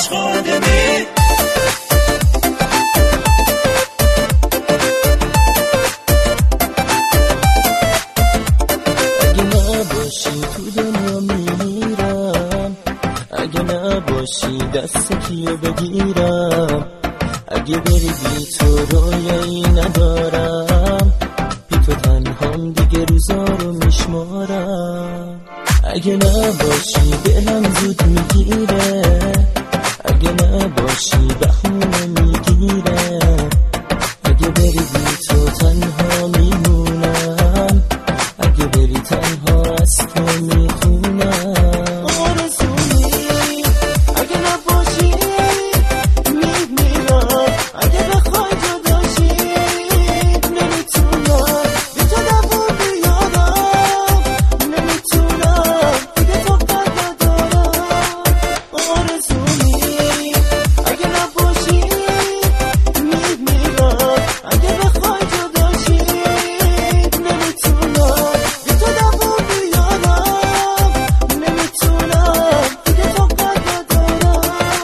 عشق آدمی. اگه نباشی تو دنیا میمیرم، اگه نباشی دست کیو بگیرم، اگه بری بی تو رویایی ندارم، بی تو تنهام دیگه روزا رو میشمارم. اگه نباشی دلم زود میگیره، اگه نباشی بهونه میگیره، اگه بری بی تو تنها میمونم، اگه بری تنها از تو میخونم. آرزومی اگه نباشی میمیرم، اگه بخوای جداشی نمیتونم بی تو دوون بیارم، نمیتونم دیگه تو قد ندارم. آرزومی اگه نباشی میمیرم، اگه بخوای جداشی نمیتونم بی تو دوون بیارم، نمیتونم دیگه تو قد ندارم.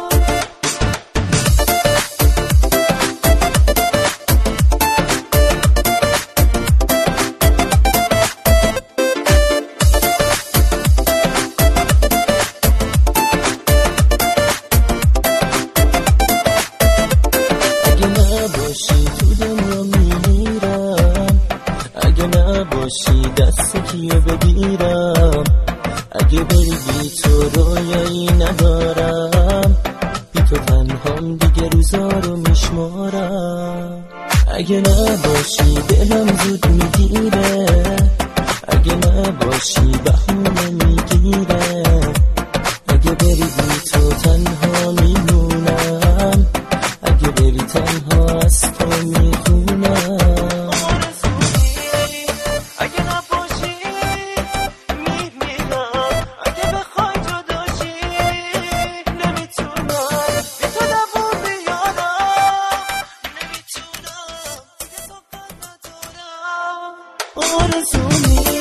اگه نباشی تو دنیا میمیرم، اگه نباشی دست کیو بگیرم، اگه بری بی تو رویایی ندارم، بی تو تنهام دیگه روزا رو میشمارم. اگه نباشی دلم زود میگیره، اگه نباشی بهونه میگیره، اگه بری بی تو تنها میمونم، اگه بری تنها از تو میخونم. اگه نباشی میمیرم، اگه بخوای جداشی نمیتونم بی تو دوون بیارم، نمیتونم دیگه تو قد ندارم. آرزومی